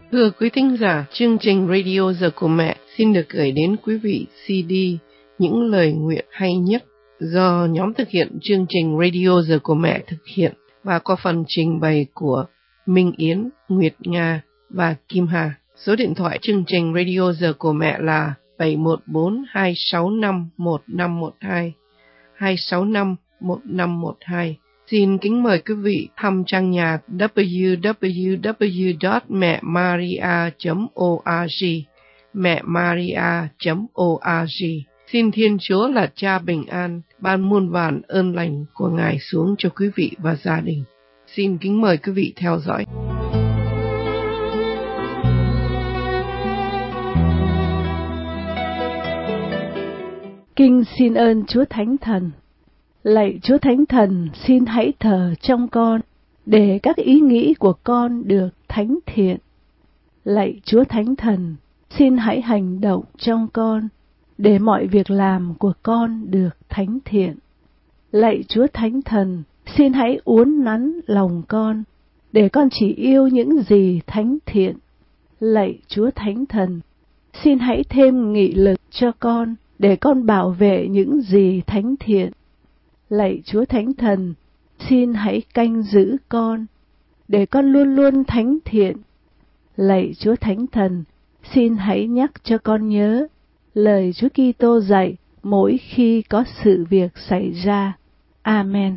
Thưa quý thính giả, chương trình Radio Giờ của Mẹ xin được gửi đến quý vị CD Những lời nguyện hay nhất do nhóm thực hiện chương trình Radio Giờ của Mẹ thực hiện và qua phần trình bày của Minh Yến, Nguyệt Nga và Kim Hà. Số điện thoại chương trình Radio Giờ của Mẹ là 714-265-1512, 265-1512. Xin kính mời quý vị thăm trang nhạc www.mẹmaria.org, mẹmaria.org. Xin Thiên Chúa là Cha bình an, ban muôn vàn ơn lành của Ngài xuống cho quý vị và gia đình. Xin kính mời quý vị theo dõi. Kinh xin ơn Chúa Thánh Thần. Lạy Chúa Thánh Thần, xin hãy thờ trong con, để các ý nghĩ của con được thánh thiện. Lạy Chúa Thánh Thần, xin hãy hành động trong con, để mọi việc làm của con được thánh thiện. Lạy Chúa Thánh Thần, xin hãy uốn nắn lòng con, để con chỉ yêu những gì thánh thiện. Lạy Chúa Thánh Thần, xin hãy thêm nghị lực cho con, để con bảo vệ những gì thánh thiện. Lạy Chúa Thánh Thần, xin hãy canh giữ con, để con luôn luôn thánh thiện. Lạy Chúa Thánh Thần, xin hãy nhắc cho con nhớ lời Chúa Kitô dạy mỗi khi có sự việc xảy ra. Amen.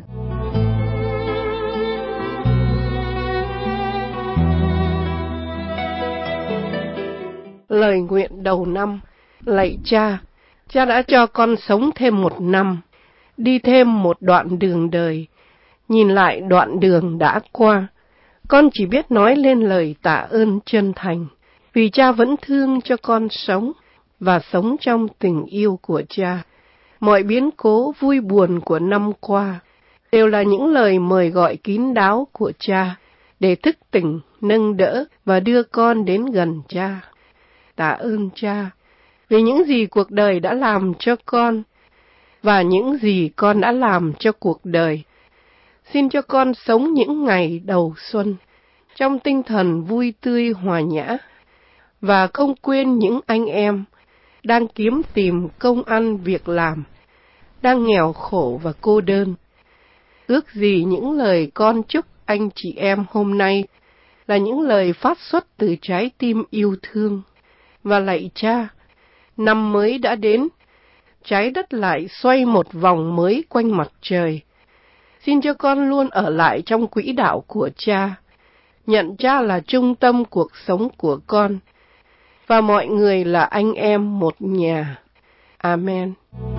Lời nguyện đầu năm. Lạy Cha, Cha đã cho con sống thêm 1 năm, đi thêm một đoạn đường đời. Nhìn lại đoạn đường đã qua, con chỉ biết nói lên lời tạ ơn chân thành, vì Cha vẫn thương cho con sống, và sống trong tình yêu của Cha. Mọi biến cố vui buồn của năm qua đều là những lời mời gọi kín đáo của Cha, để thức tỉnh, nâng đỡ và đưa con đến gần Cha. Tạ ơn Cha, vì những gì cuộc đời đã làm cho con, và những gì con đã làm cho cuộc đời. Xin cho con sống những ngày đầu xuân, trong tinh thần vui tươi hòa nhã, và không quên những anh em đang kiếm tìm công ăn việc làm, đang nghèo khổ và cô đơn. Ước gì những lời con chúc anh chị em hôm nay là những lời phát xuất từ trái tim yêu thương. Và lạy Cha, năm mới đã đến, trái đất lại xoay một vòng mới quanh mặt trời. Xin cho con luôn ở lại trong quỹ đạo của Cha, nhận Cha là trung tâm cuộc sống của con, và mọi người là anh em một nhà. Amen.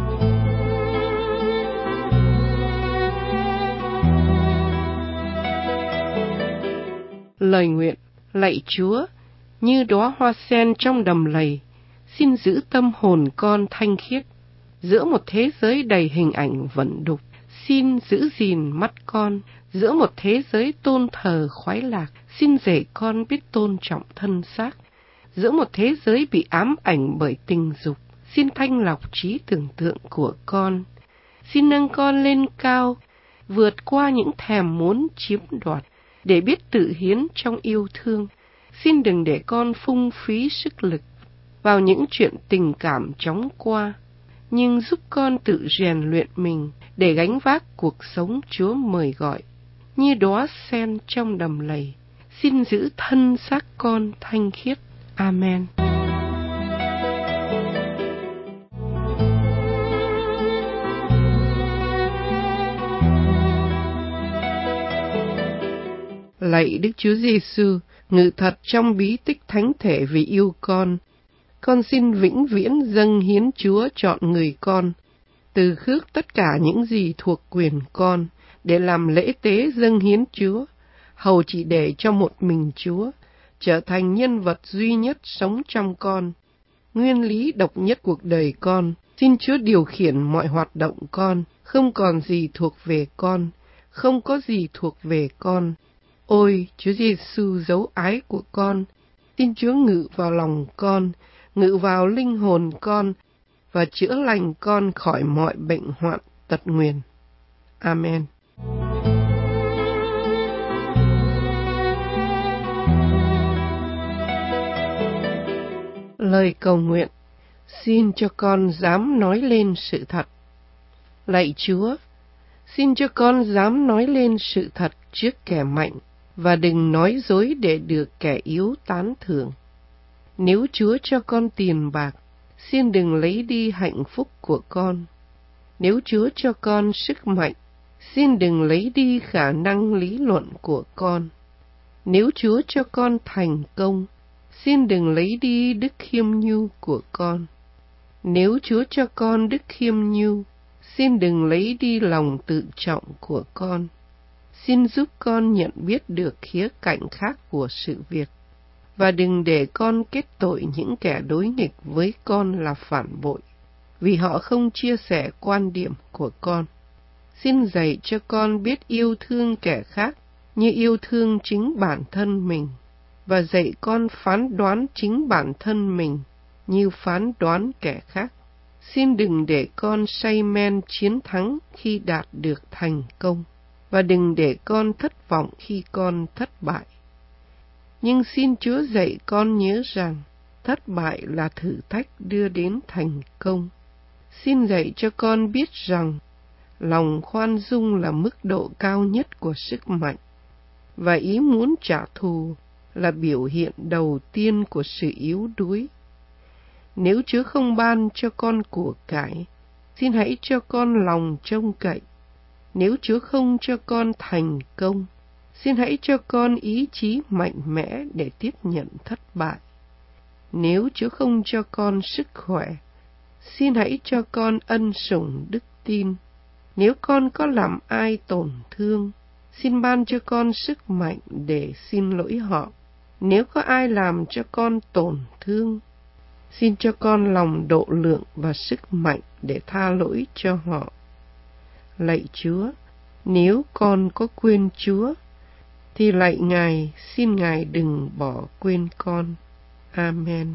Lời nguyện. Lạy Chúa, như đóa hoa sen trong đầm lầy, xin giữ tâm hồn con thanh khiết. Giữa một thế giới đầy hình ảnh vẩn đục, xin giữ gìn mắt con. Giữa một thế giới tôn thờ khoái lạc, xin dạy con biết tôn trọng thân xác. Giữa một thế giới bị ám ảnh bởi tình dục, xin thanh lọc trí tưởng tượng của con. Xin nâng con lên cao, vượt qua những thèm muốn chiếm đoạt, để biết tự hiến trong yêu thương. Xin đừng để con phung phí sức lực vào những chuyện tình cảm chóng qua, nhưng giúp con tự rèn luyện mình để gánh vác cuộc sống Chúa mời gọi. Như đóa sen trong đầm lầy, xin giữ thân xác con thanh khiết. Amen. Lạy Đức Chúa Giêsu, ngự thật trong bí tích thánh thể vì yêu con xin vĩnh viễn dâng hiến Chúa chọn người con, từ khước tất cả những gì thuộc quyền con, để làm lễ tế dâng hiến Chúa, hầu chỉ để cho một mình Chúa, trở thành nhân vật duy nhất sống trong con, nguyên lý độc nhất cuộc đời con. Xin Chúa điều khiển mọi hoạt động con, không còn gì thuộc về con, không có gì thuộc về con. Ôi, Chúa Giêsu dấu ái của con, xin Chúa ngự vào lòng con, ngự vào linh hồn con, và chữa lành con khỏi mọi bệnh hoạn tật nguyền. Amen. Lời cầu nguyện, xin cho con dám nói lên sự thật. Lạy Chúa, xin cho con dám nói lên sự thật trước kẻ mạnh, và đừng nói dối để được kẻ yếu tán thưởng. Nếu Chúa cho con tiền bạc, xin đừng lấy đi hạnh phúc của con. Nếu Chúa cho con sức mạnh, xin đừng lấy đi khả năng lý luận của con. Nếu Chúa cho con thành công, xin đừng lấy đi đức khiêm nhu của con. Nếu Chúa cho con đức khiêm nhu, xin đừng lấy đi lòng tự trọng của con. Xin giúp con nhận biết được khía cạnh khác của sự việc, và đừng để con kết tội những kẻ đối nghịch với con là phản bội, vì họ không chia sẻ quan điểm của con. Xin dạy cho con biết yêu thương kẻ khác như yêu thương chính bản thân mình, và dạy con phán đoán chính bản thân mình như phán đoán kẻ khác. Xin đừng để con say men chiến thắng khi đạt được thành công, và đừng để con thất vọng khi con thất bại. Nhưng xin Chúa dạy con nhớ rằng thất bại là thử thách đưa đến thành công. Xin dạy cho con biết rằng lòng khoan dung là mức độ cao nhất của sức mạnh, và ý muốn trả thù là biểu hiện đầu tiên của sự yếu đuối. Nếu Chúa không ban cho con của cải, xin hãy cho con lòng trông cậy. Nếu Chúa không cho con thành công, xin hãy cho con ý chí mạnh mẽ để tiếp nhận thất bại. Nếu Chúa không cho con sức khỏe, xin hãy cho con ân sủng đức tin. Nếu con có làm ai tổn thương, xin ban cho con sức mạnh để xin lỗi họ. Nếu có ai làm cho con tổn thương, xin cho con lòng độ lượng và sức mạnh để tha lỗi cho họ. Lạy Chúa, nếu con có quên Chúa, thì lạy Ngài, xin Ngài đừng bỏ quên con. Amen.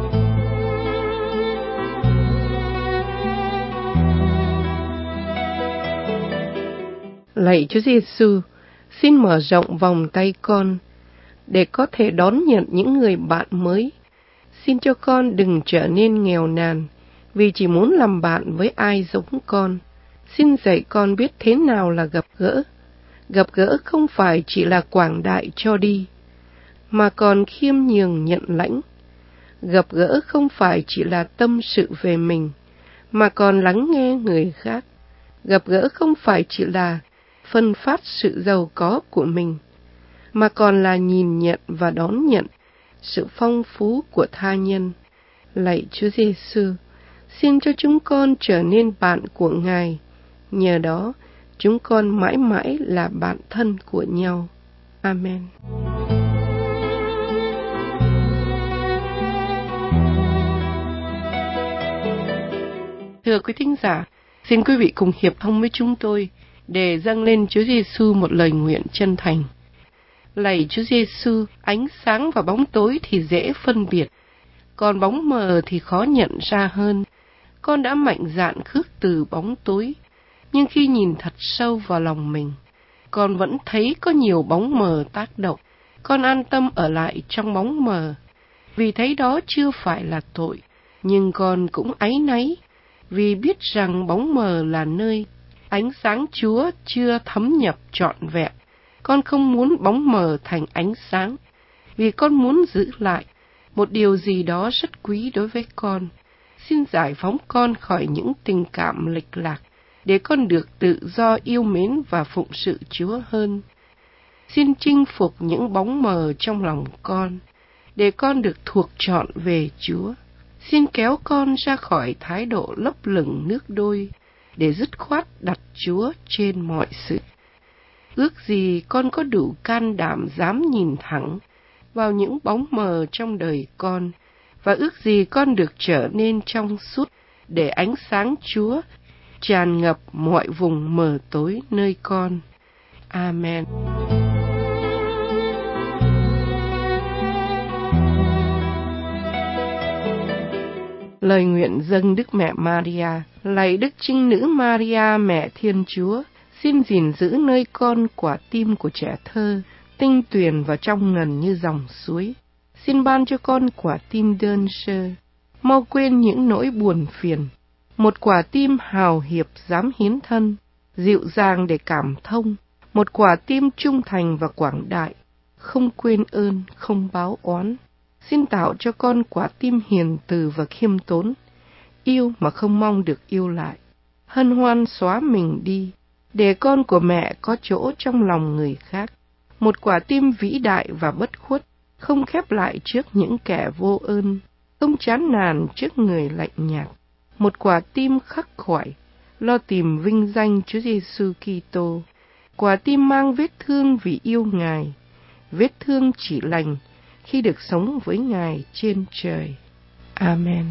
Lạy Chúa Giêsu, xin mở rộng vòng tay con để có thể đón nhận những người bạn mới. Xin cho con đừng trở nên nghèo nàn vì chỉ muốn làm bạn với ai giống con. Xin dạy con biết thế nào là gặp gỡ. Gặp gỡ không phải chỉ là quảng đại cho đi, mà còn khiêm nhường nhận lãnh. Gặp gỡ không phải chỉ là tâm sự về mình, mà còn lắng nghe người khác. Gặp gỡ không phải chỉ là phân phát sự giàu có của mình, mà còn là nhìn nhận và đón nhận sự phong phú của tha nhân. Lạy Chúa Giêsu, xin cho chúng con trở nên bạn của Ngài. Nhờ đó, chúng con mãi mãi là bạn thân của nhau. Amen. Thưa quý thính giả, xin quý vị cùng hiệp thông với chúng tôi để dâng lên Chúa Giêsu một lời nguyện chân thành. Lạy Chúa Giêsu, ánh sáng và bóng tối thì dễ phân biệt, còn bóng mờ thì khó nhận ra hơn. Con đã mạnh dạn khước từ bóng tối, nhưng khi nhìn thật sâu vào lòng mình, con vẫn thấy có nhiều bóng mờ tác động. Con an tâm ở lại trong bóng mờ, vì thấy đó chưa phải là tội, nhưng con cũng áy náy, vì biết rằng bóng mờ là nơi ánh sáng Chúa chưa thấm nhập trọn vẹn. Con không muốn bóng mờ thành ánh sáng, vì con muốn giữ lại một điều gì đó rất quý đối với con. Xin giải phóng con khỏi những tình cảm lệch lạc, để con được tự do yêu mến và phụng sự Chúa hơn. Xin chinh phục những bóng mờ trong lòng con, để con được thuộc trọn về Chúa. Xin kéo con ra khỏi thái độ lấp lửng nước đôi, để dứt khoát đặt Chúa trên mọi sự. Ước gì con có đủ can đảm dám nhìn thẳng vào những bóng mờ trong đời con, và ước gì con được trở nên trong suốt để ánh sáng Chúa tràn ngập mọi vùng mờ tối nơi con. Amen. Lời nguyện dâng Đức Mẹ Maria. Lạy Đức Trinh Nữ Maria, Mẹ Thiên Chúa, xin gìn giữ nơi con quả tim của trẻ thơ, tinh tuyền và trong ngần như dòng suối. Xin ban cho con quả tim đơn sơ, mau quên những nỗi buồn phiền. Một quả tim hào hiệp dám hiến thân, dịu dàng để cảm thông. Một quả tim trung thành và quảng đại, không quên ơn, không báo oán. Xin tạo cho con quả tim hiền từ và khiêm tốn, yêu mà không mong được yêu lại, hân hoan xóa mình đi, để con của mẹ có chỗ trong lòng người khác. Một quả tim vĩ đại và bất khuất, không khép lại trước những kẻ vô ơn, không chán nản trước người lạnh nhạt. Một quả tim khắc khoải, lo tìm vinh danh Chúa Giêsu Kitô. Quả tim mang vết thương vì yêu Ngài, vết thương chỉ lành khi được sống với Ngài trên trời. Amen.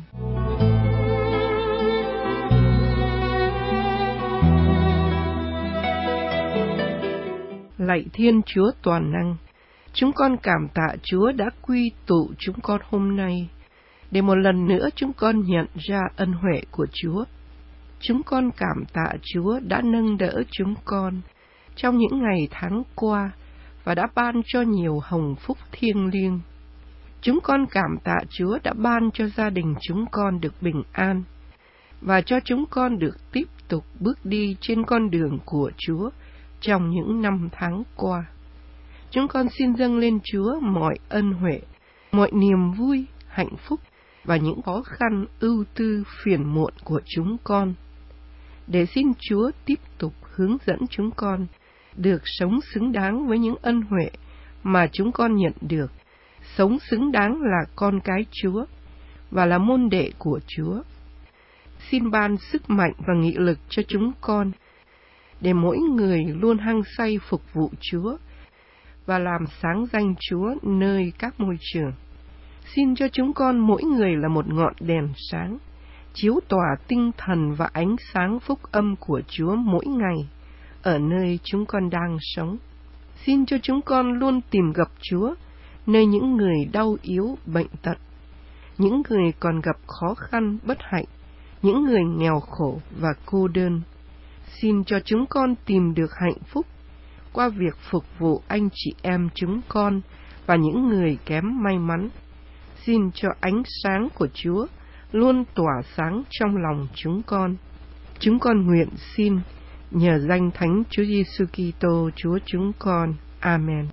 Lạy Thiên Chúa toàn năng, chúng con cảm tạ Chúa đã quy tụ chúng con hôm nay, để một lần nữa chúng con nhận ra ân huệ của Chúa. Chúng con cảm tạ Chúa đã nâng đỡ chúng con trong những ngày tháng qua và đã ban cho nhiều hồng phúc thiêng liêng. Chúng con cảm tạ Chúa đã ban cho gia đình chúng con được bình an và cho chúng con được tiếp tục bước đi trên con đường của Chúa trong những năm tháng qua. Chúng con xin dâng lên Chúa mọi ân huệ, mọi niềm vui, hạnh phúc và những khó khăn, ưu tư, phiền muộn của chúng con, để xin Chúa tiếp tục hướng dẫn chúng con được sống xứng đáng với những ân huệ mà chúng con nhận được, sống xứng đáng là con cái Chúa và là môn đệ của Chúa. Xin ban sức mạnh và nghị lực cho chúng con, để mỗi người luôn hăng say phục vụ Chúa và làm sáng danh Chúa nơi các môi trường. Xin cho chúng con mỗi người là một ngọn đèn sáng, chiếu tỏa tinh thần và ánh sáng phúc âm của Chúa mỗi ngày ở nơi chúng con đang sống. Xin cho chúng con luôn tìm gặp Chúa nơi những người đau yếu, bệnh tật, những người còn gặp khó khăn, bất hạnh, những người nghèo khổ và cô đơn. Xin cho chúng con tìm được hạnh phúc qua việc phục vụ anh chị em chúng con và những người kém may mắn. Xin cho ánh sáng của Chúa luôn tỏa sáng trong lòng chúng con. Chúng con nguyện xin nhờ danh Thánh Chúa Giêsu Kitô Chúa chúng con. Amen.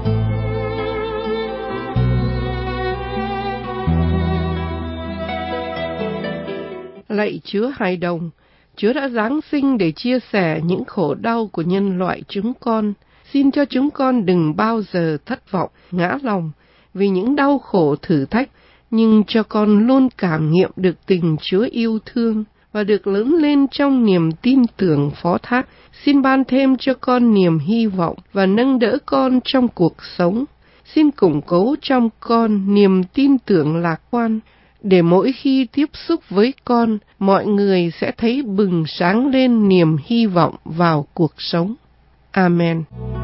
Lạy Chúa hài đồng, Chúa đã giáng sinh để chia sẻ những khổ đau của nhân loại chúng con. Xin cho chúng con đừng bao giờ thất vọng, ngã lòng vì những đau khổ thử thách, nhưng cho con luôn cảm nghiệm được tình Chúa yêu thương và được lớn lên trong niềm tin tưởng phó thác. Xin ban thêm cho con niềm hy vọng và nâng đỡ con trong cuộc sống. Xin củng cố trong con niềm tin tưởng lạc quan, để mỗi khi tiếp xúc với con, mọi người sẽ thấy bừng sáng lên niềm hy vọng vào cuộc sống. Amen.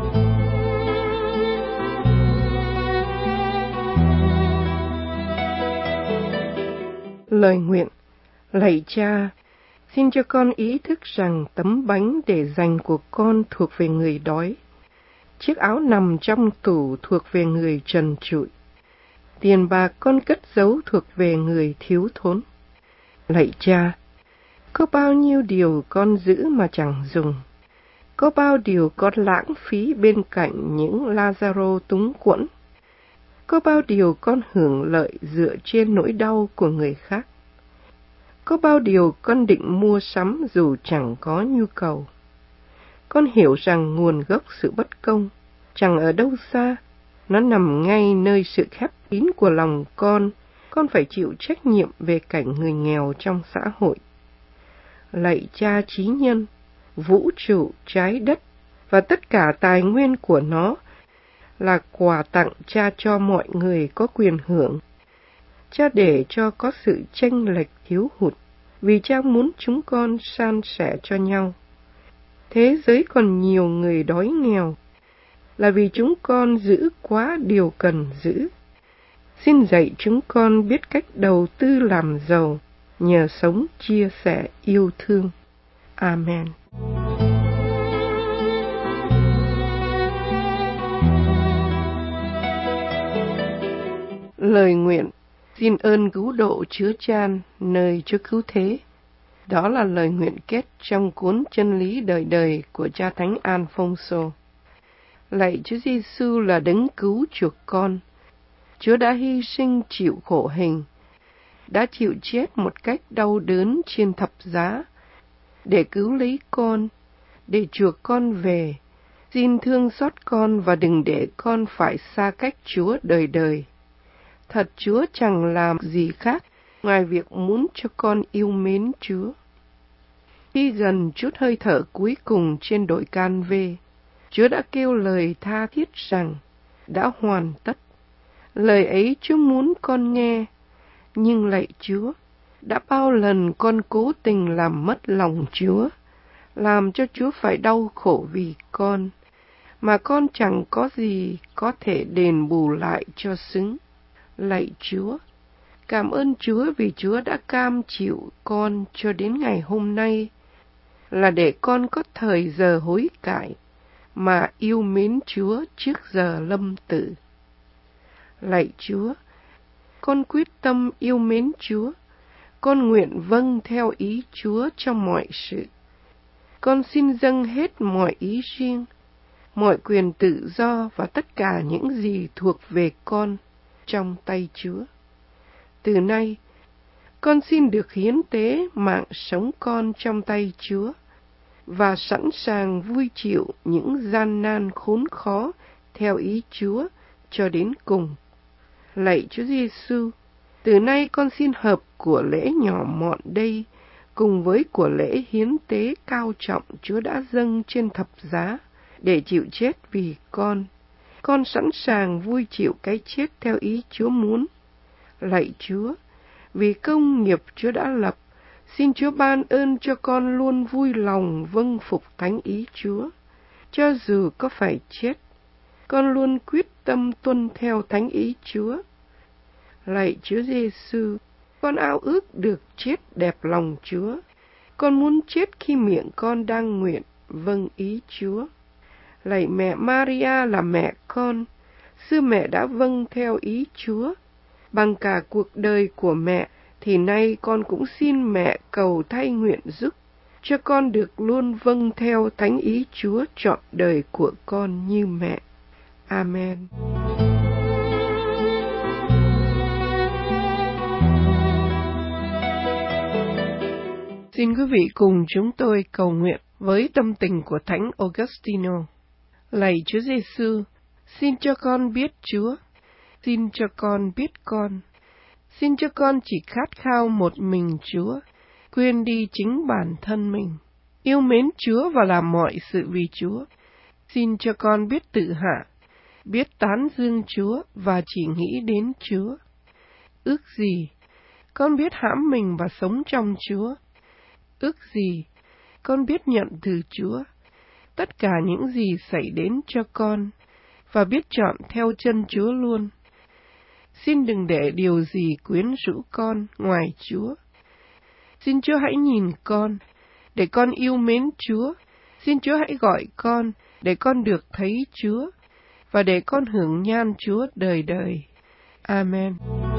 Lời nguyện. Lạy Cha, xin cho con ý thức rằng tấm bánh để dành của con thuộc về người đói, chiếc áo nằm trong tủ thuộc về người trần trụi, tiền bạc con cất giấu thuộc về người thiếu thốn. Lạy Cha, có bao nhiêu điều con giữ mà chẳng dùng, có bao điều con lãng phí bên cạnh những Lazaro túng quẫn, có bao điều con hưởng lợi dựa trên nỗi đau của người khác, có bao điều con định mua sắm dù chẳng có nhu cầu. Con hiểu rằng nguồn gốc sự bất công chẳng ở đâu xa, nó nằm ngay nơi sự khép kín của lòng con phải chịu trách nhiệm về cảnh người nghèo trong xã hội. Lạy Cha trí nhân, vũ trụ, trái đất và tất cả tài nguyên của nó là quà tặng Cha cho mọi người có quyền hưởng. Cha để cho có sự chênh lệch thiếu hụt, vì Cha muốn chúng con san sẻ cho nhau. Thế giới còn nhiều người đói nghèo, là vì chúng con giữ quá điều cần giữ. Xin dạy chúng con biết cách đầu tư làm giàu, nhờ sống chia sẻ yêu thương. Amen. Lời nguyện. Xin ơn cứu độ chứa chan nơi Chúa cứu thế. Đó là lời nguyện kết trong cuốn Chân lý đời đời của cha Thánh Alfonso. Lạy Chúa Giêsu là đấng cứu chuộc con. Chúa đã hy sinh chịu khổ hình, đã chịu chết một cách đau đớn trên thập giá để cứu lấy con, để chuộc con về. Xin thương xót con và đừng để con phải xa cách Chúa đời đời. Thật Chúa chẳng làm gì khác ngoài việc muốn cho con yêu mến Chúa. Khi gần chút hơi thở cuối cùng trên đồi Can Vê, Chúa đã kêu lời tha thiết rằng đã hoàn tất. Lời ấy Chúa muốn con nghe, nhưng lạy Chúa, đã bao lần con cố tình làm mất lòng Chúa, làm cho Chúa phải đau khổ vì con, mà con chẳng có gì có thể đền bù lại cho xứng. Lạy Chúa, cảm ơn Chúa vì Chúa đã cam chịu con cho đến ngày hôm nay, là để con có thời giờ hối cải, mà yêu mến Chúa trước giờ lâm tử. Lạy Chúa, con quyết tâm yêu mến Chúa, con nguyện vâng theo ý Chúa trong mọi sự. Con xin dâng hết mọi ý riêng, mọi quyền tự do và tất cả những gì thuộc về con trong tay Chúa. Từ nay, con xin được hiến tế mạng sống con trong tay Chúa và sẵn sàng vui chịu những gian nan khốn khó theo ý Chúa cho đến cùng. Lạy Chúa Giêsu, từ nay con xin hợp của lễ nhỏ mọn đây cùng với của lễ hiến tế cao trọng Chúa đã dâng trên thập giá để chịu chết vì con. Con sẵn sàng vui chịu cái chết theo ý Chúa muốn. Lạy Chúa, vì công nghiệp Chúa đã lập, xin Chúa ban ơn cho con luôn vui lòng vâng phục thánh ý Chúa. Cho dù có phải chết, con luôn quyết tâm tuân theo thánh ý Chúa. Lạy Chúa Giêsu, con ao ước được chết đẹp lòng Chúa. Con muốn chết khi miệng con đang nguyện vâng ý Chúa. Lạy mẹ Maria là mẹ con, xưa mẹ đã vâng theo ý Chúa. Bằng cả cuộc đời của mẹ, thì nay con cũng xin mẹ cầu thay nguyện giúp, cho con được luôn vâng theo thánh ý Chúa trọn đời của con như mẹ. Amen. Xin quý vị cùng chúng tôi cầu nguyện với tâm tình của Thánh Augustino. Lạy Chúa Giêsu, xin cho con biết Chúa, xin cho con biết con, xin cho con chỉ khát khao một mình Chúa, quên đi chính bản thân mình, yêu mến Chúa và làm mọi sự vì Chúa. Xin cho con biết tự hạ, biết tán dương Chúa và chỉ nghĩ đến Chúa. Ước gì con biết hãm mình và sống trong Chúa. Ước gì con biết nhận từ Chúa tất cả những gì xảy đến cho con và biết chọn theo chân Chúa luôn. Xin đừng để điều gì quyến rũ con ngoài Chúa. Xin Chúa hãy nhìn con, để con yêu mến Chúa. Xin Chúa hãy gọi con, để con được thấy Chúa, và để con hưởng nhan Chúa đời đời. Amen.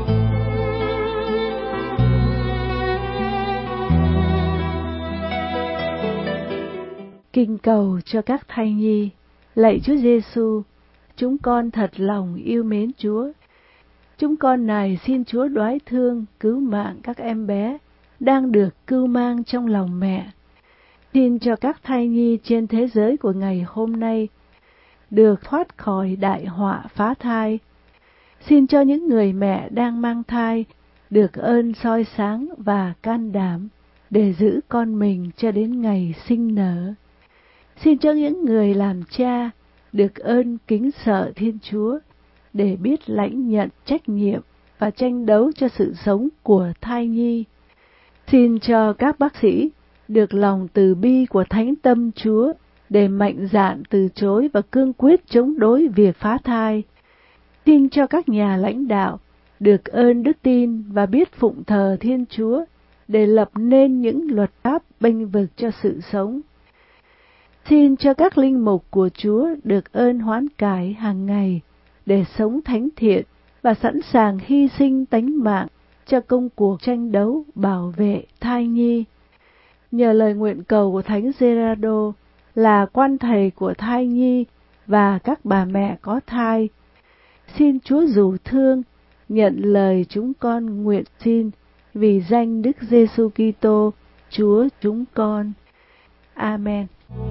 Kinh cầu cho các thai nhi. Lạy Chúa Giêsu, chúng con thật lòng yêu mến Chúa. Chúng con này xin Chúa đoái thương cứu mạng các em bé đang được cưu mang trong lòng mẹ. Xin cho các thai nhi trên thế giới của ngày hôm nay được thoát khỏi đại họa phá thai. Xin cho những người mẹ đang mang thai được ơn soi sáng và can đảm để giữ con mình cho đến ngày sinh nở. Xin cho những người làm cha được ơn kính sợ Thiên Chúa để biết lãnh nhận trách nhiệm và tranh đấu cho sự sống của thai nhi. Xin cho các bác sĩ được lòng từ bi của Thánh Tâm Chúa để mạnh dạn từ chối và cương quyết chống đối việc phá thai. Xin cho các nhà lãnh đạo được ơn đức tin và biết phụng thờ Thiên Chúa để lập nên những luật pháp bênh vực cho sự sống. Xin cho các linh mục của Chúa được ơn hoán cải hàng ngày để sống thánh thiện và sẵn sàng hy sinh tánh mạng cho công cuộc tranh đấu bảo vệ thai nhi. Nhờ lời nguyện cầu của Thánh Gerardo là quan thầy của thai nhi và các bà mẹ có thai, xin Chúa dù thương nhận lời chúng con nguyện xin vì danh Đức Giêsu Kitô, Chúa chúng con. Amen.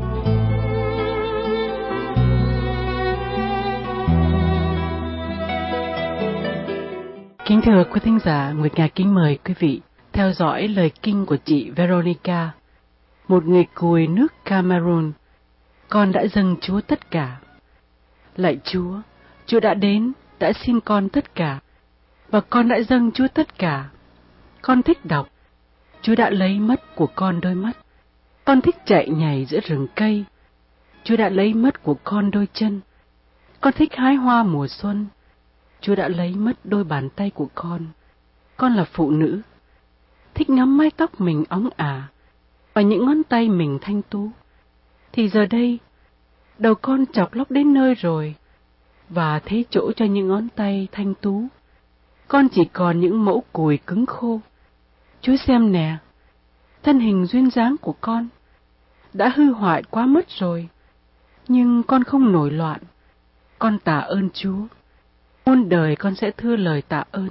Kính thưa quý thính giả, Nguyệt Nga kính mời quý vị theo dõi lời kinh của chị Veronica, một người cùi nước Cameroon. Con đã dâng Chúa tất cả. Lạy Chúa, Chúa đã đến, đã xin con tất cả, và con đã dâng Chúa tất cả. Con thích đọc, Chúa đã lấy mất của con đôi mắt. Con thích chạy nhảy giữa rừng cây, Chúa đã lấy mất của con đôi chân. Con thích hái hoa mùa xuân, Chúa đã lấy mất đôi bàn tay của con. Con là phụ nữ, thích ngắm mái tóc mình óng ả, và những ngón tay mình thanh tú. Thì giờ đây, đầu con chọc lóc đến nơi rồi, và thế chỗ cho những ngón tay thanh tú. Con chỉ còn những mẫu cùi cứng khô. Chúa xem nè, thân hình duyên dáng của con đã hư hoại quá mất rồi. Nhưng con không nổi loạn. Con tạ ơn Chúa. Muôn đời con sẽ thưa lời tạ ơn.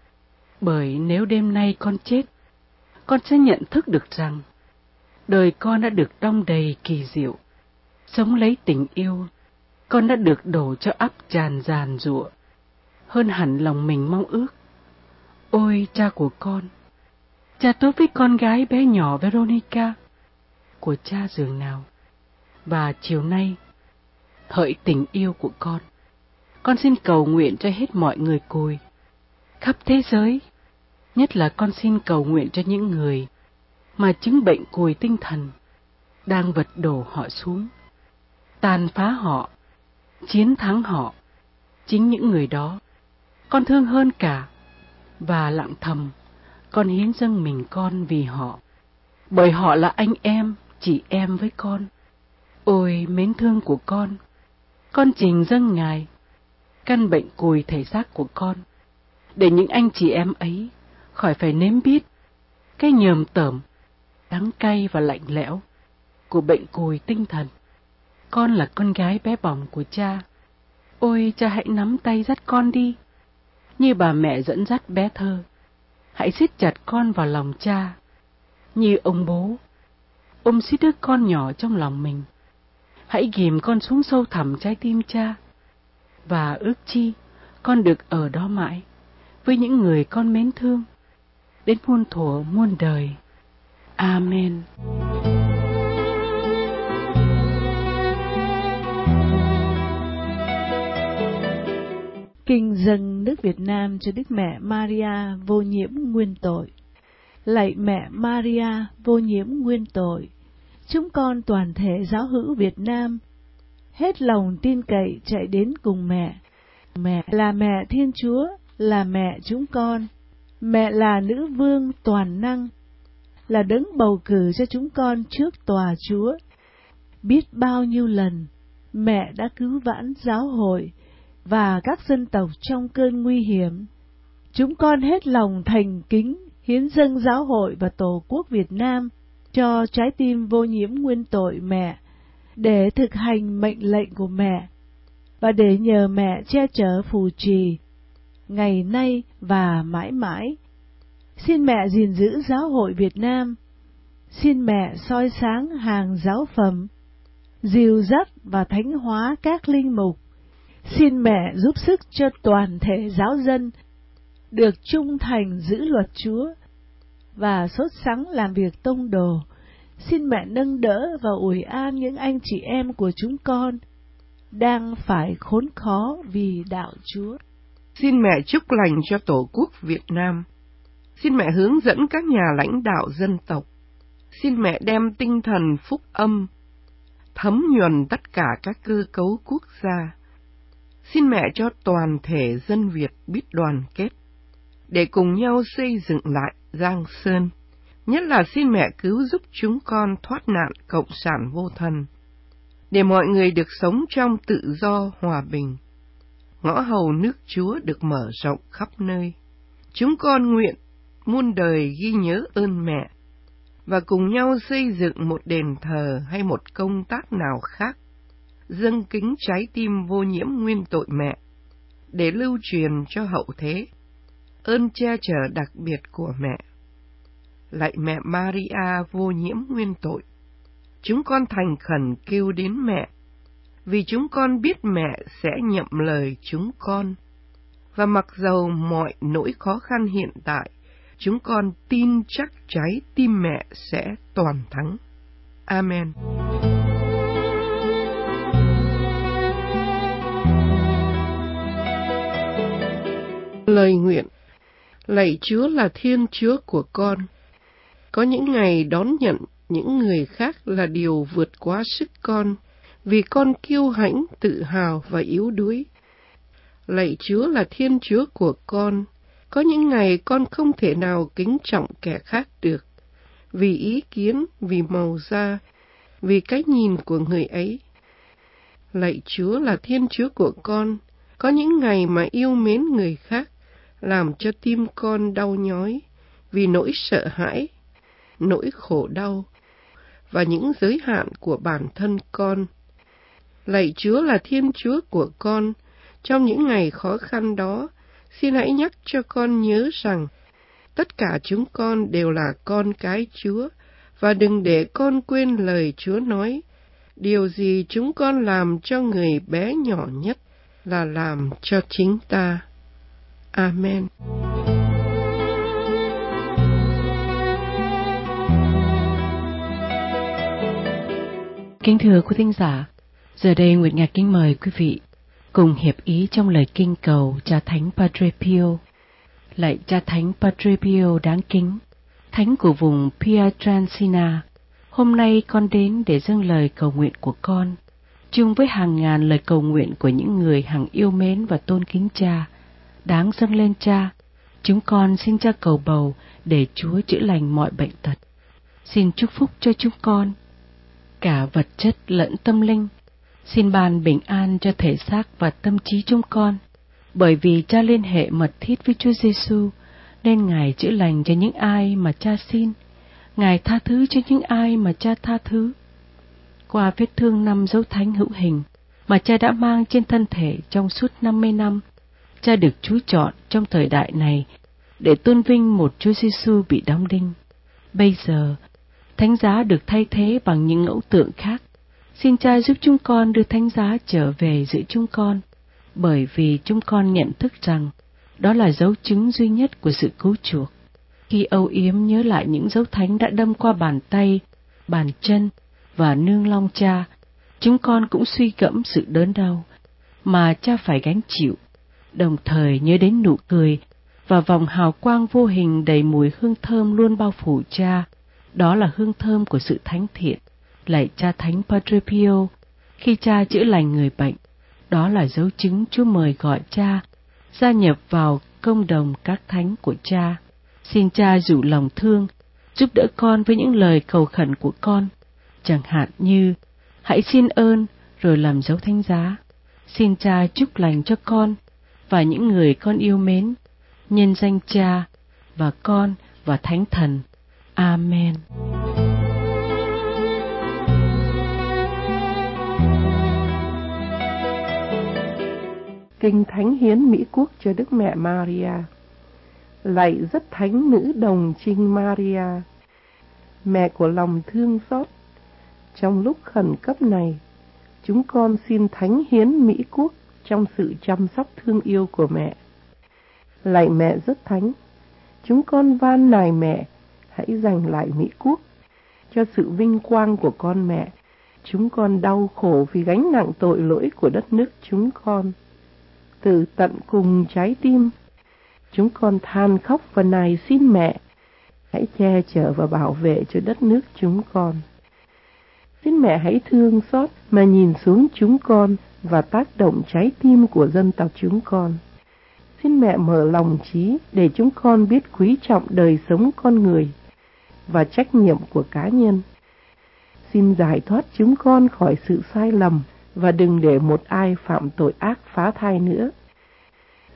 Bởi nếu đêm nay con chết, con sẽ nhận thức được rằng đời con đã được đong đầy kỳ diệu. Sống lấy tình yêu, con đã được đổ cho ắp tràn dàn giụa, hơn hẳn lòng mình mong ước. Ôi cha của con, cha tốt với con gái bé nhỏ Veronica của cha dường nào. Và chiều nay, hỡi tình yêu của con xin cầu nguyện cho hết mọi người cùi khắp thế giới, nhất là con xin cầu nguyện cho những người mà chứng bệnh cùi tinh thần đang vật đổ họ xuống, tàn phá họ, chiến thắng họ. Chính những người đó con thương hơn cả, và lặng thầm con hiến dâng mình con vì họ, bởi họ là anh em, chị em với con. Ôi mến thương của con trình dâng Ngài căn bệnh cùi thể xác của con, để những anh chị em ấy khỏi phải nếm biết cái nhờm tởm, đắng cay và lạnh lẽo của bệnh cùi tinh thần. Con là con gái bé bỏng của cha. Ôi cha hãy nắm tay dắt con đi, như bà mẹ dẫn dắt bé Thơ. Hãy siết chặt con vào lòng cha, như ông bố ôm siết đứa con nhỏ trong lòng mình. Hãy ghìm con xuống sâu thẳm trái tim cha, và ước chi con được ở đó mãi với những người con mến thương đến muôn thuở muôn đời. Amen. Kinh dâng nước Việt Nam cho Đức Mẹ Maria vô nhiễm nguyên tội. Lạy Mẹ Maria vô nhiễm nguyên tội, chúng con toàn thể giáo hữu Việt Nam hết lòng tin cậy chạy đến cùng mẹ. Mẹ là mẹ Thiên Chúa, là mẹ chúng con. Mẹ là nữ vương toàn năng, là đấng bầu cử cho chúng con trước tòa Chúa. Biết bao nhiêu lần mẹ đã cứu vãn giáo hội và các dân tộc trong cơn nguy hiểm. Chúng con hết lòng thành kính hiến dâng giáo hội và Tổ quốc Việt Nam cho trái tim vô nhiễm nguyên tội mẹ, để thực hành mệnh lệnh của mẹ và để nhờ mẹ che chở phù trì ngày nay và mãi mãi. Xin mẹ gìn giữ giáo hội Việt Nam. Xin mẹ soi sáng hàng giáo phẩm, dìu dắt và thánh hóa các linh mục. Xin mẹ giúp sức cho toàn thể giáo dân được trung thành giữ luật Chúa và sốt sắng làm việc tông đồ. Xin mẹ nâng đỡ và ủi an những anh chị em của chúng con đang phải khốn khó vì đạo Chúa. Xin mẹ chúc lành cho Tổ quốc Việt Nam. Xin mẹ hướng dẫn các nhà lãnh đạo dân tộc. Xin mẹ đem tinh thần phúc âm thấm nhuần tất cả các cơ cấu quốc gia. Xin mẹ cho toàn thể dân Việt biết đoàn kết để cùng nhau xây dựng lại Giang Sơn. Nhất là xin mẹ cứu giúp chúng con thoát nạn cộng sản vô thần, để mọi người được sống trong tự do hòa bình. ngõ hầu nước Chúa được mở rộng khắp nơi. Chúng con nguyện muôn đời ghi nhớ ơn mẹ và cùng nhau xây dựng một đền thờ hay một công tác nào khác, dâng kính trái tim vô nhiễm nguyên tội mẹ, để lưu truyền cho hậu thế ơn che chở đặc biệt của mẹ. Lạy mẹ Maria vô nhiễm nguyên tội, chúng con thành khẩn kêu đến mẹ, vì chúng con biết mẹ sẽ nhậm lời chúng con, và mặc dầu mọi nỗi khó khăn hiện tại, chúng con tin chắc trái tim mẹ sẽ toàn thắng. Amen. Lời nguyện. Lạy Chúa là Thiên Chúa của con. Có những ngày đón nhận những người khác là điều vượt quá sức con, vì con kiêu hãnh, tự hào và yếu đuối. Lạy Chúa là Thiên Chúa của con. Có những ngày con không thể nào kính trọng kẻ khác được, vì ý kiến, vì màu da, vì cái nhìn của người ấy. Lạy Chúa là Thiên Chúa của con. Có những ngày mà yêu mến người khác, làm cho tim con đau nhói, vì nỗi sợ hãi, nỗi khổ đau, và những giới hạn của bản thân con. Lạy Chúa là Thiên Chúa của con. Trong những ngày khó khăn đó, xin hãy nhắc cho con nhớ rằng tất cả chúng con đều là con cái Chúa, và đừng để con quên lời Chúa nói, điều gì chúng con làm cho người bé nhỏ nhất là làm cho chính ta. Amen. Kính thưa quý thính giả, giờ đây Nguyệt Nga kính mời quý vị cùng hiệp ý trong lời kinh cầu Cha Thánh Padre Pio. Lạy Cha Thánh Padre Pio đáng kính, Thánh của vùng Pietrelcina, hôm nay con đến để dâng lời cầu nguyện của con, chung với hàng ngàn lời cầu nguyện của những người hằng yêu mến và tôn kính Cha, đáng dâng lên Cha. Chúng con xin Cha cầu bầu để Chúa chữa lành mọi bệnh tật. Xin chúc phúc cho chúng con, cả vật chất lẫn tâm linh. Xin ban bình an cho thể xác và tâm trí chúng con, bởi vì Cha liên hệ mật thiết với Chúa Giêsu, nên Ngài chữa lành cho những ai mà Cha xin, Ngài tha thứ cho những ai mà Cha tha thứ. Qua vết thương 5 dấu thánh hữu hình mà Cha đã mang trên thân thể trong suốt 50 năm, Cha được Chúa chọn trong thời đại này để tôn vinh một Chúa Giêsu bị đóng đinh. Bây giờ, thánh giá được thay thế bằng những ngẫu tượng khác. Xin Cha giúp chúng con đưa thánh giá trở về giữa chúng con, bởi vì chúng con nhận thức rằng đó là dấu chứng duy nhất của sự cứu chuộc. Khi âu yếm nhớ lại những dấu thánh đã đâm qua bàn tay, bàn chân và nương long Cha, chúng con cũng suy gẫm sự đớn đau mà Cha phải gánh chịu, đồng thời nhớ đến nụ cười và vòng hào quang vô hình đầy mùi hương thơm luôn bao phủ Cha. Đó là hương thơm của sự thánh thiện. Lạy Cha Thánh Padre Pio, khi Cha chữa lành người bệnh, đó là dấu chứng Chúa mời gọi Cha gia nhập vào công đồng các thánh của Cha. Xin Cha dịu lòng thương, giúp đỡ con với những lời cầu khẩn của con, chẳng hạn như hãy xin ơn rồi làm dấu thánh giá. Xin Cha chúc lành cho con và những người con yêu mến, nhân danh Cha và Con và Thánh Thần. Amen. Kinh thánh hiến Mỹ Quốc cho Đức Mẹ Maria. Lạy rất thánh nữ đồng trinh Maria, mẹ của lòng thương xót, trong lúc khẩn cấp này, chúng con xin thánh hiến Mỹ Quốc trong sự chăm sóc thương yêu của mẹ. Lạy mẹ rất thánh, chúng con van nài mẹ hãy giành lại Mỹ Quốc cho sự vinh quang của con mẹ. Chúng con đau khổ vì gánh nặng tội lỗi của đất nước chúng con. Từ tận cùng trái tim, chúng con than khóc và nài xin mẹ hãy che chở và bảo vệ cho đất nước chúng con. Xin mẹ hãy thương xót mà nhìn xuống chúng con và tác động trái tim của dân tộc chúng con. Xin mẹ mở lòng trí để chúng con biết quý trọng đời sống con người và trách nhiệm của cá nhân. Xin giải thoát chúng con khỏi sự sai lầm và đừng để một ai phạm tội ác phá thai nữa.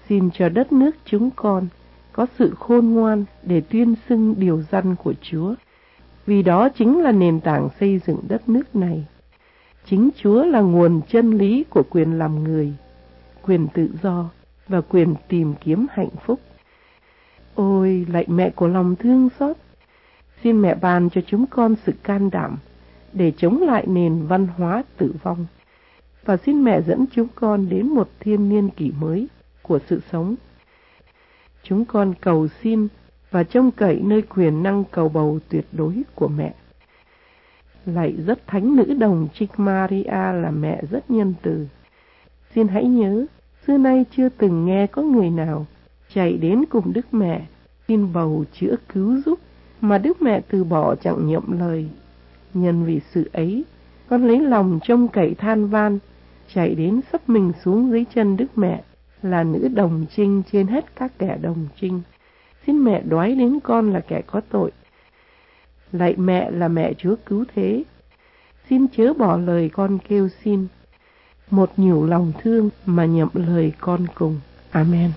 Xin cho đất nước chúng con có sự khôn ngoan để tuyên xưng điều răn của Chúa, vì đó chính là nền tảng xây dựng đất nước này. Chính Chúa là nguồn chân lý của quyền làm người, quyền tự do và quyền tìm kiếm hạnh phúc. Ôi, lạy mẹ của lòng thương xót, xin mẹ ban cho chúng con sự can đảm để chống lại nền văn hóa tử vong, và xin mẹ dẫn chúng con đến một thiên niên kỷ mới của sự sống. Chúng con cầu xin và trông cậy nơi quyền năng cầu bầu tuyệt đối của mẹ. Lạy rất thánh nữ đồng Trinh Maria là mẹ rất nhân từ. Xin hãy nhớ, xưa nay chưa từng nghe có người nào chạy đến cùng Đức Mẹ xin bầu chữa cứu giúp mà Đức Mẹ từ bỏ chẳng nhậm lời. Nhân vì sự ấy, con lấy lòng trông cậy than van, chạy đến sấp mình xuống dưới chân Đức Mẹ là nữ đồng trinh trên hết các kẻ đồng trinh. Xin mẹ đoái đến con là kẻ có tội. Lạy mẹ là mẹ Chúa cứu thế, xin chớ bỏ lời con kêu xin. Một nhủ lòng thương mà nhậm lời con cùng. Amen.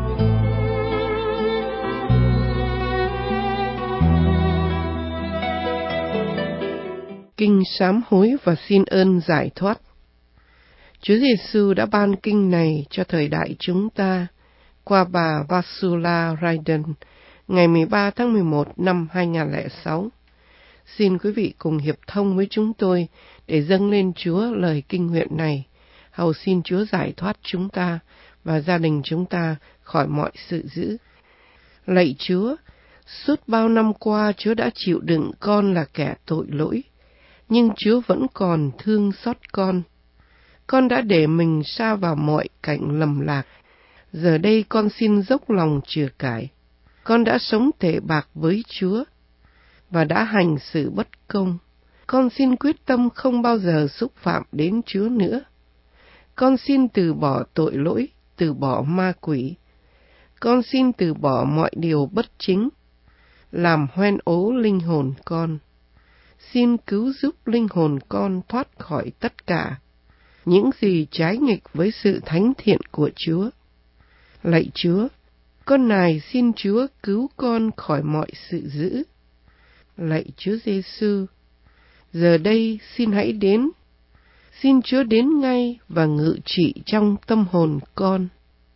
Kinh sám hối và xin ơn giải thoát. Chúa Giêsu đã ban kinh này cho thời đại chúng ta qua bà Ursula Raiden ngày 13 tháng 11 năm 2006. Xin quý vị cùng hiệp thông với chúng tôi để dâng lên Chúa lời kinh nguyện này, hầu xin Chúa giải thoát chúng ta và gia đình chúng ta khỏi mọi sự dữ. Lạy Chúa, suốt bao năm qua Chúa đã chịu đựng con là kẻ tội lỗi, nhưng Chúa vẫn còn thương xót con. Con đã để mình sa vào mọi cảnh lầm lạc. Giờ đây con xin dốc lòng chừa cải. Con đã sống tệ bạc với Chúa và đã hành sự bất công. Con xin quyết tâm không bao giờ xúc phạm đến Chúa nữa. Con xin từ bỏ tội lỗi, từ bỏ ma quỷ. Con xin từ bỏ mọi điều bất chính, làm hoen ố linh hồn con. Xin cứu giúp linh hồn con thoát khỏi tất cả những gì trái nghịch với sự thánh thiện của Chúa. Lạy Chúa, con nài xin Chúa cứu con khỏi mọi sự dữ. Lạy Chúa Giêsu, giờ đây xin hãy đến. Xin Chúa đến ngay và ngự trị trong tâm hồn con.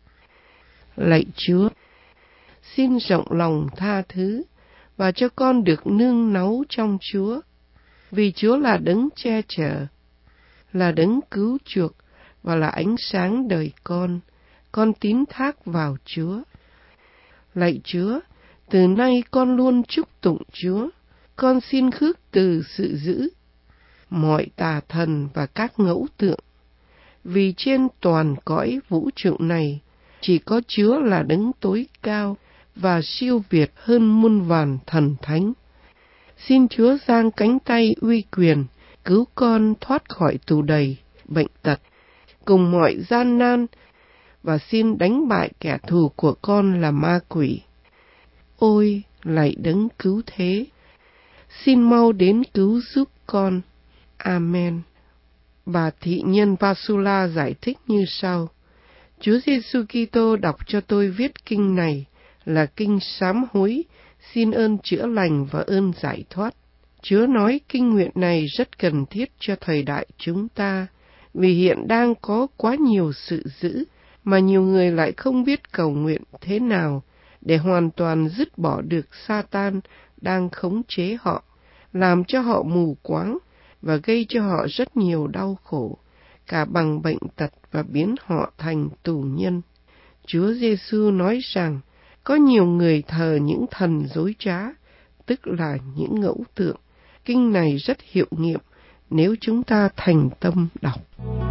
Lạy Chúa, xin rộng lòng tha thứ và cho con được nương náu trong Chúa, vì Chúa là đấng che chở, là đấng cứu chuộc và là ánh sáng đời con tín thác vào Chúa. Lạy Chúa, từ nay con luôn chúc tụng Chúa, con xin khước từ sự dữ, mọi tà thần và các ngẫu tượng, vì trên toàn cõi vũ trụ này chỉ có Chúa là đấng tối cao và siêu việt hơn muôn vàn thần thánh. Xin Chúa giang cánh tay uy quyền, cứu con thoát khỏi tù đầy, bệnh tật, cùng mọi gian nan, và xin đánh bại kẻ thù của con là ma quỷ. Ôi, lạy đấng cứu thế, xin mau đến cứu giúp con. Amen. Bà thị nhân Vasula giải thích như sau: Chúa Giêsu Kitô đọc cho tôi viết kinh này là kinh sám hối, xin ơn chữa lành và ơn giải thoát. Chúa nói kinh nguyện này rất cần thiết cho thời đại chúng ta, vì hiện đang có quá nhiều sự dữ, mà nhiều người lại không biết cầu nguyện thế nào để hoàn toàn dứt bỏ được Sa-tan đang khống chế họ, làm cho họ mù quáng và gây cho họ rất nhiều đau khổ, cả bằng bệnh tật và biến họ thành tù nhân. Chúa Giêsu nói rằng có nhiều người thờ những thần dối trá, tức là những ngẫu tượng. Kinh này rất hiệu nghiệm nếu chúng ta thành tâm đọc.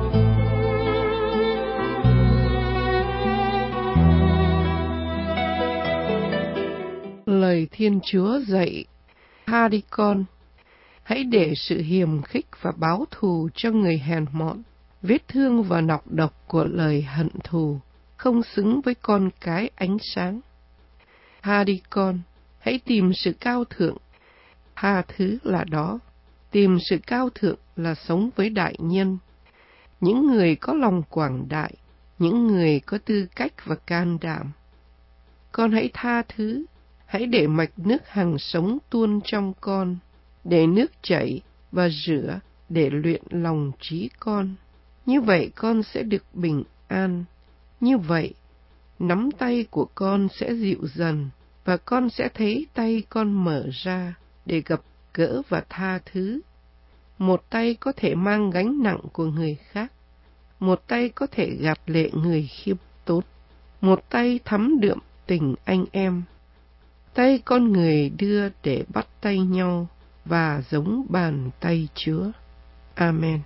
Lời Thiên Chúa dạy: Ha đi con, hãy để sự hiềm khích và báo thù cho người hèn mọn. Vết thương và nọc độc của lời hận thù không xứng với con cái ánh sáng. Ha đi con, hãy tìm sự cao thượng. Tha thứ là đó. Tìm sự cao thượng là sống với đại nhân. Những người có lòng quảng đại, những người có tư cách và can đảm. Con hãy tha thứ, hãy để mạch nước hằng sống tuôn trong con, để nước chảy và rửa để luyện lòng trí con. Như vậy con sẽ được bình an. Như vậy, nắm tay của con sẽ dịu dần, và con sẽ thấy tay con mở ra để gặp gỡ và tha thứ. Một tay có thể mang gánh nặng của người khác, một tay có thể gạt lệ người khiêm tốn, một tay thắm đượm tình anh em. Tay con người đưa để bắt tay nhau và giống bàn tay Chúa. Amen.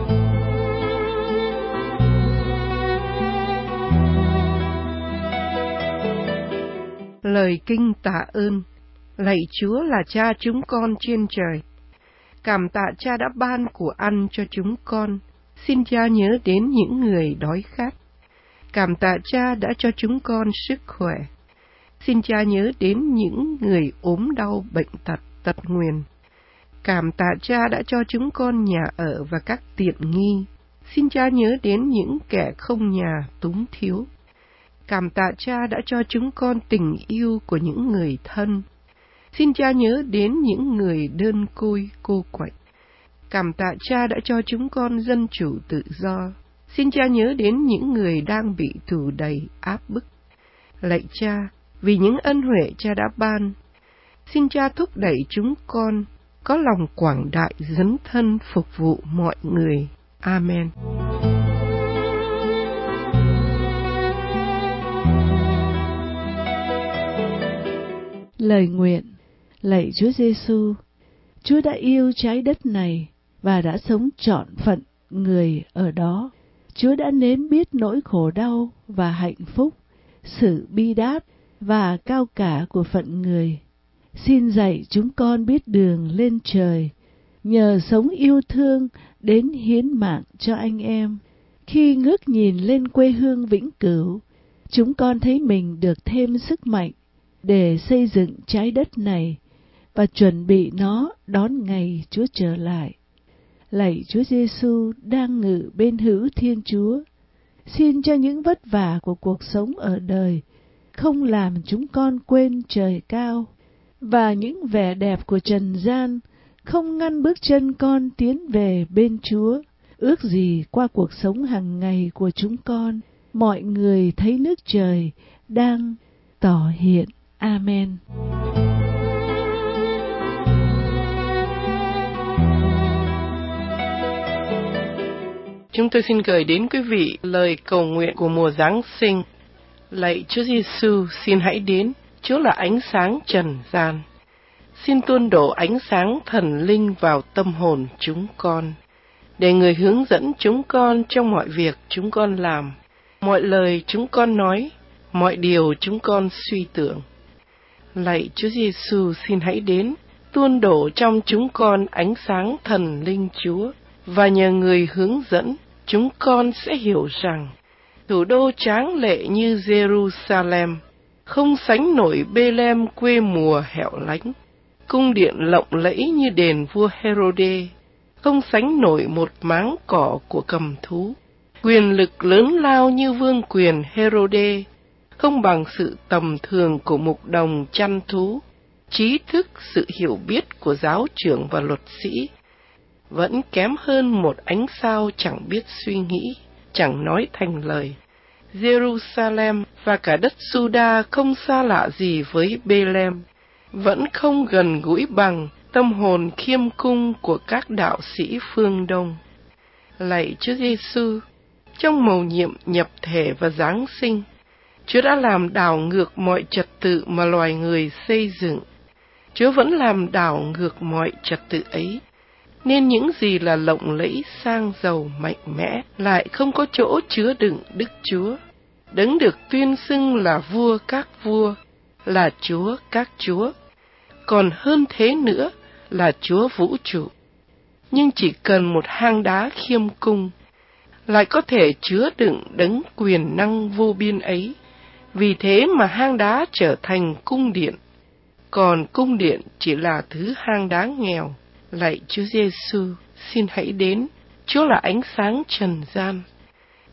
Lời kinh tạ ơn. Lạy Chúa là Cha chúng con trên trời, cảm tạ Cha đã ban của ăn cho chúng con. Xin Cha nhớ đến những người đói khát. Cảm tạ Cha đã cho chúng con sức khỏe. Xin Cha nhớ đến những người ốm đau bệnh tật, tật nguyền. Cảm tạ Cha đã cho chúng con nhà ở và các tiện nghi. Xin Cha nhớ đến những kẻ không nhà túng thiếu. Cảm tạ Cha đã cho chúng con tình yêu của những người thân. Xin Cha nhớ đến những người đơn côi cô quạnh. Cảm tạ Cha đã cho chúng con dân chủ tự do. Xin Cha nhớ đến những người đang bị tù đày áp bức. Lạy Cha, vì những ân huệ Cha đã ban, xin Cha thúc đẩy chúng con có lòng quảng đại dấn thân phục vụ mọi người. Amen. Lời nguyện. Lạy Chúa Giêsu, Chúa đã yêu trái đất này và đã sống trọn phận người ở đó. Chúa đã nếm biết nỗi khổ đau và hạnh phúc, sự bi đát và cao cả của phận người. Xin dạy chúng con biết đường lên trời, nhờ sống yêu thương đến hiến mạng cho anh em. Khi ngước nhìn lên quê hương vĩnh cửu, chúng con thấy mình được thêm sức mạnh để xây dựng trái đất này và chuẩn bị nó đón ngày Chúa trở lại. Lạy Chúa Giêsu đang ngự bên hữu Thiên Chúa, xin cho những vất vả của cuộc sống ở đời không làm chúng con quên trời cao, và những vẻ đẹp của trần gian không ngăn bước chân con tiến về bên Chúa. Ước gì qua cuộc sống hàng ngày của chúng con, mọi người thấy nước trời đang tỏ hiện. Amen. Chúng tôi xin gửi đến quý vị lời cầu nguyện của mùa Giáng sinh. Lạy Chúa Giêsu, xin hãy đến. Chúa là ánh sáng trần gian. Xin tuôn đổ ánh sáng thần linh vào tâm hồn chúng con, để người hướng dẫn chúng con trong mọi việc chúng con làm, mọi lời chúng con nói, mọi điều chúng con suy tưởng. Lạy Chúa Giêsu, xin hãy đến, tuôn đổ trong chúng con ánh sáng thần linh Chúa, và nhờ người hướng dẫn, chúng con sẽ hiểu rằng thủ đô tráng lệ như Jerusalem không sánh nổi Bê-lem quê mùa hẻo lánh, cung điện lộng lẫy như đền vua Herode không sánh nổi một máng cỏ của cầm thú, quyền lực lớn lao như vương quyền Herode không bằng sự tầm thường của mục đồng chăn thú, trí thức, sự hiểu biết của giáo trưởng và luật sĩ vẫn kém hơn một ánh sao chẳng biết suy nghĩ, chẳng nói thành lời. Jerusalem và cả đất Juda không xa lạ gì với Bê-lem, vẫn không gần gũi bằng tâm hồn khiêm cung của các đạo sĩ phương Đông. Lạy Chúa Giêsu, trong mầu nhiệm nhập thể và Giáng sinh, Chúa đã làm đảo ngược mọi trật tự mà loài người xây dựng. Chúa vẫn làm đảo ngược mọi trật tự ấy, nên những gì là lộng lẫy, sang giàu, mạnh mẽ lại không có chỗ chứa đựng Đức Chúa, đấng được tuyên xưng là vua các vua, là Chúa các chúa, còn hơn thế nữa là Chúa vũ trụ. Nhưng chỉ cần một hang đá khiêm cung lại có thể chứa đựng đấng quyền năng vô biên ấy. Vì thế mà hang đá trở thành cung điện, còn cung điện chỉ là thứ hang đá nghèo. Lạy Chúa Giêsu, xin hãy đến. Chúa là ánh sáng trần gian.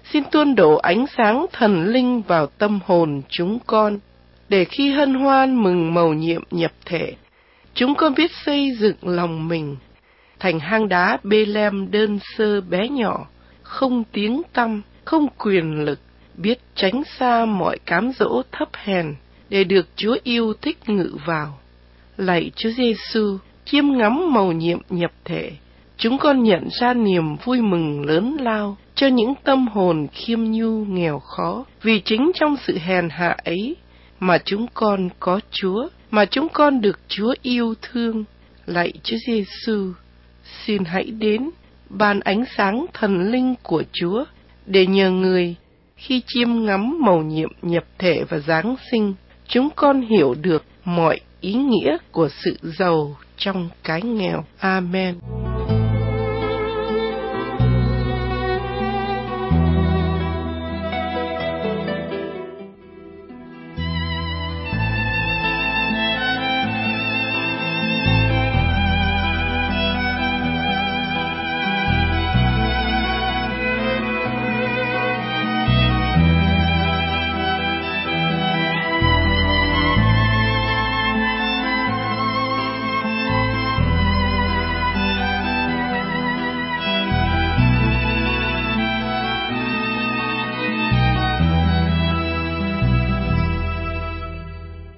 Xin tuôn đổ ánh sáng thần linh vào tâm hồn chúng con, để khi hân hoan mừng mầu nhiệm nhập thể, chúng con biết xây dựng lòng mình thành hang đá Bê-lem đơn sơ bé nhỏ, không tiếng tăm, không quyền lực, biết tránh xa mọi cám dỗ thấp hèn, để được Chúa yêu thích ngự vào. Lạy Chúa Giêsu, chiêm ngắm mầu nhiệm nhập thể, chúng con nhận ra niềm vui mừng lớn lao cho những tâm hồn khiêm nhu nghèo khó, vì chính trong sự hèn hạ ấy mà chúng con có Chúa, mà chúng con được Chúa yêu thương. Lạy Chúa Giêsu, xin hãy đến ban ánh sáng thần linh của Chúa, để nhờ Người, khi chiêm ngắm mầu nhiệm nhập thể và Giáng sinh, chúng con hiểu được mọi ý nghĩa của sự giàu trong cái nghèo. Amen.